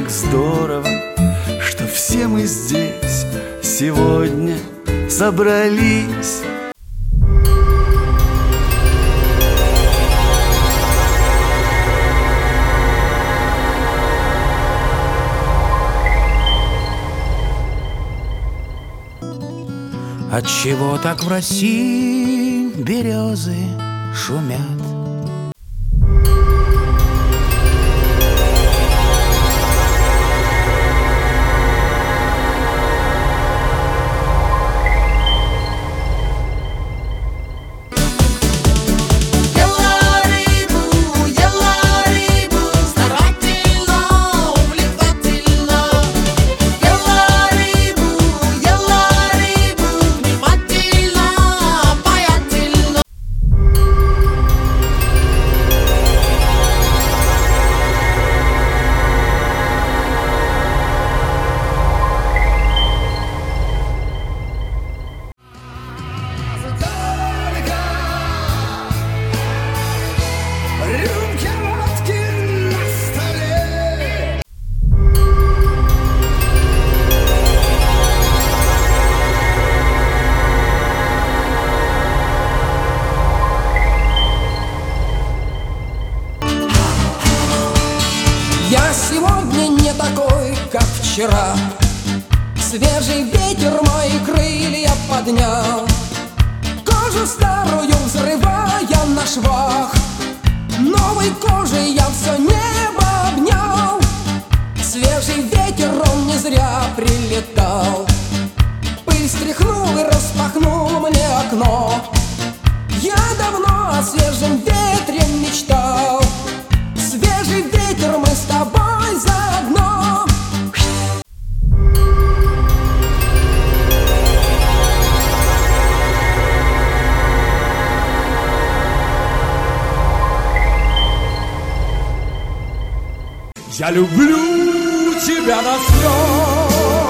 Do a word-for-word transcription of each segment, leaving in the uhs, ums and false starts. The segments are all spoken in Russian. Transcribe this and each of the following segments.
как здорово, что все мы здесь сегодня собрались. Отчего так в России березы шумят? Я сегодня не такой, как вчера. Свежий ветер мои крылья поднял, кожу старую взрывая на швах. Новой кожей я все небо обнял. Свежий ветер, он не зря прилетал. Пыль стряхнул и распахнул мне окно. Я давно о свежем ветре мечтал. Свежий ветер, мы с тобой заодно. Я люблю тебя до слез.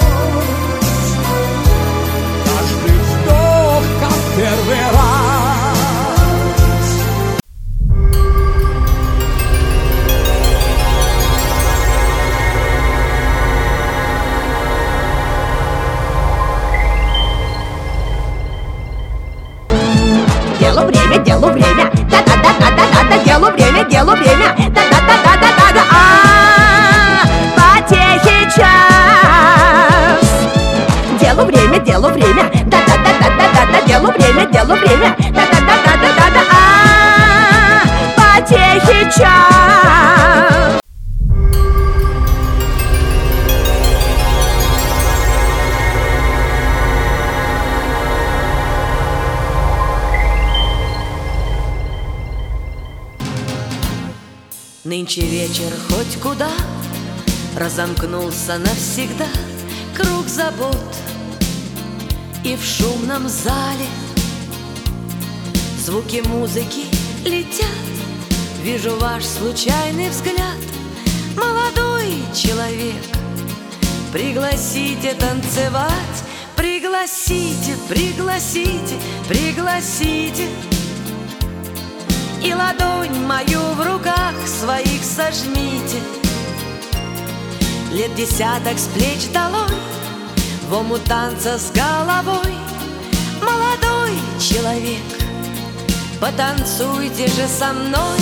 Каждый вздох, как первый раз. Делу время, делу время, да-да-да-да-да-да, делу время, делу время, да-да-да-да-да-да, а потехи час. Делу время, делу время, да-да-да-да-да-да, делу время, делу время, да-да-да-да-да-да, а потехи час. Нынче вечер хоть куда разомкнулся навсегда круг забот, и в шумном зале звуки музыки летят. Вижу ваш случайный взгляд, молодой человек. Пригласите танцевать, пригласите, пригласите, пригласите. И ладонь мою в руках своих сожмите. Лет десяток с плеч долой, в омут танца с головой. Молодой человек, потанцуйте же со мной.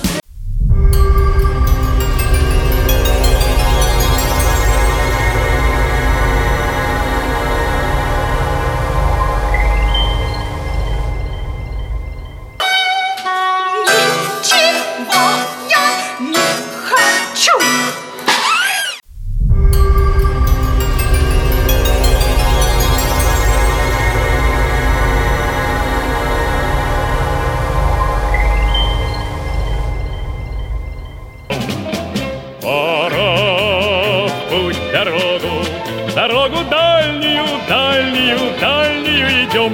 Дорогу, дорогу дальнюю, дальнюю, дальнюю идем.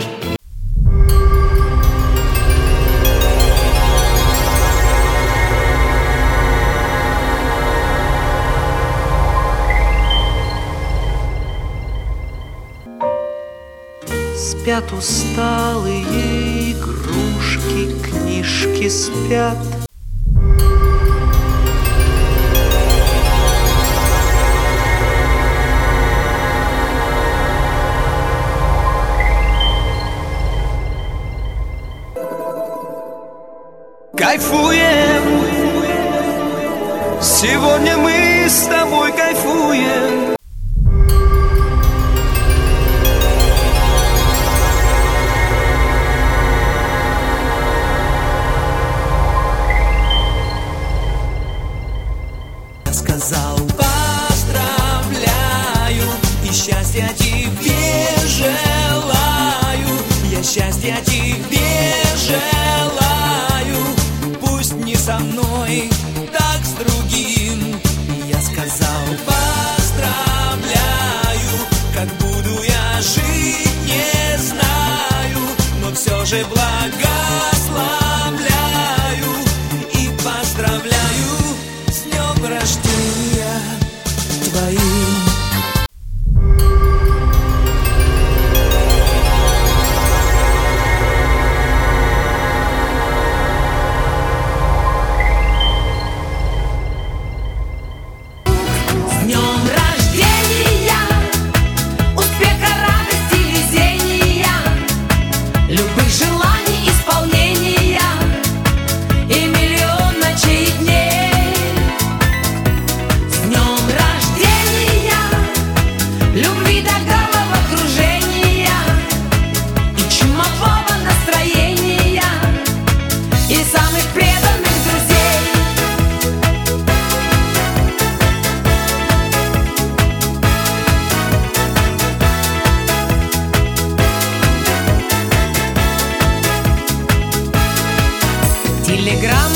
Спят усталые игрушки, книжки спят. Кайфуем, сегодня мы с тобой кайфуем. Я сказал поздравляю и счастья тебе желаю. Я счастья тебе желаю. Пусть не со мной, так с другим. Я сказал поздравляю. Как буду я жить, не знаю, но все же благословляю и поздравляю с днем рождения твоим. Телеграм